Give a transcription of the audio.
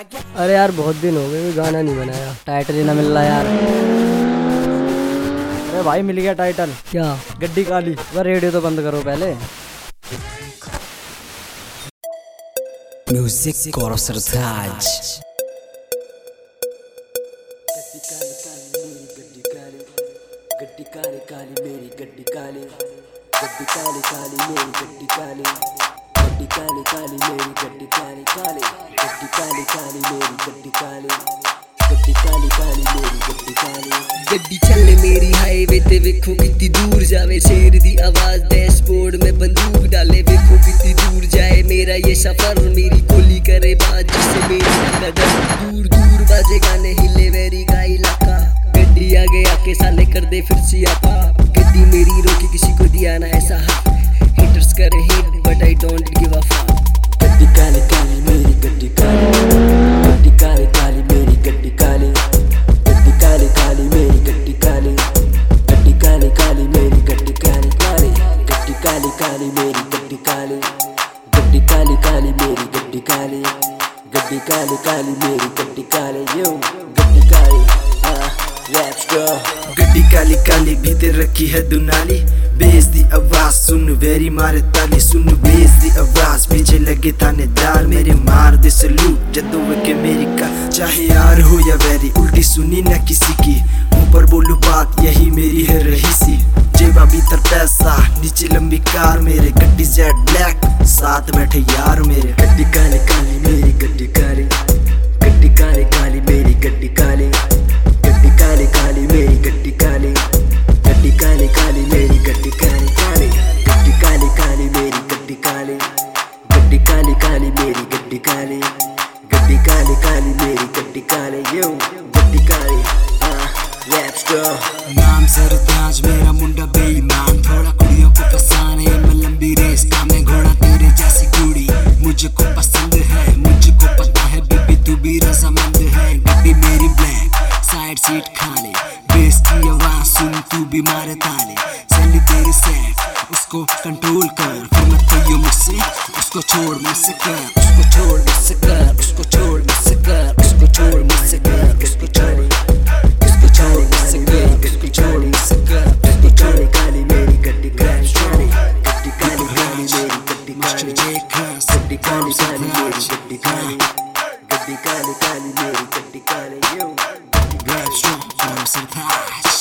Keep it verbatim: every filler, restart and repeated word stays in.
अरे यार बहुत दिन हो गए, कोई गाना नहीं बनाया। टाइटल ही ना मिल रहा यार। अरे भाई मिल गया टाइटल। क्या? गड्डी काली। वह रेडियो तो बंद करो पहले। म्यूजिक कौरव सरताज। गड्डी काली काली मेरी गड्डी काली, गड्डी काली काली मेरी गड्डी काली, गड्डी काली काली मेरी गड्डी काली काली, गड्डी काली काली मेरी गड्डी काली, गड्डी काली काली मेरी गड्डी काली। गड्डी चले मेरी हाईवे ते वेखो कितनी दूर जावे, शेर दी आवाज डैशबोर्ड में बंदूक डाले, वेखो कितनी दूर जाए मेरा ये सफर, मेरी गोली करे बात जिससे मेरी कदम दूर दूर बाजे गाने हिले वेरी का इलाका। गड्डी आगे आके साले कर दे फिर सियापा, गड्डी मेरी रोकी किसी को दिया ना ऐसा हक, हिटर्स करे hit but I don't give a fuck. गड्डी काली काली मेरी गड्डी काली, गड्डी काली काली मेरी गड्डी काली, गड्डी काली काली मेरी गड्डी काली, गड्डी काली काली मेरी गड्डी काली काली, गड्डी काली काली मेरी गड्डी काली, गड्डी काली काली मेरी गड्डी काली, गड्डी काली काली मेरी गड्डी काली। यो गड्डी काली गड्डी काली काली भीतर रखी है दुनाली, बेस दी आवाज सुन वेरी मारे ताली, सुन बेस दी आवाज पीछे लगे थानेदार मेरे मार दे सलूट जदों के मेरी का, चाहे यार हो या वेरी उल्टी सुनी ना किसी की, ऊपर बोलू बात यही मेरी है रहीसी। जेबा भीतर पैसा नीचे लंबी कार मेरे, गड्डी जेड ब्लैक साथ बैठे यार मेरे। गड्डी काली काली मेरी गड्डी काली, गड्डी काली काली मेरी गड्डी काली, गड्डी काली काली मेरी गड्डी काली, गड्डी काली काली मेरी गड्डी काली काली, गड्डी काली काली मेरी गड्डी काली, गड्डी काली काली मेरी गड्डी काली, गड्डी काली काली मेरी गड्डी काली। यो गड्डी काली रैप्स गो। नाम सरताज मेरा मुंडा बेईमान, थोड़ा कुड़ियों को फसाने मैं लंबी रेस का मैं घोड़ा तेरे जैसी कुड़ी, मुझको पसंद है मुझको पता है बेबी तू भी रजामंद है। गड्डी मेरी ब्लैक साइड सीट खाली, बेस की आवाज सुन तू भी मारे ताले, चली तेरी सेट उसको कंट्रोल कर, फिर मत कहियो मुझसे उसको छोड़ मुझसे कर, उसको छोड़ मुझसे कर, उसको छोड़ मुझसे कर, उसको छोड़ मुझसे कर, उसको छोड़ उसको छोड़ मुझसे कर, उसको छोड़ मुझसे कर, उसको छोड़ काली मेरी गड्डी काली काली, गड्डी काली काली मेरी गड्डी काली, गड्डी काली काली मेरी गड्डी काली, गड्डी काली काली मेरी गड्डी काली। यो Rap strong, Kौरव सरताज।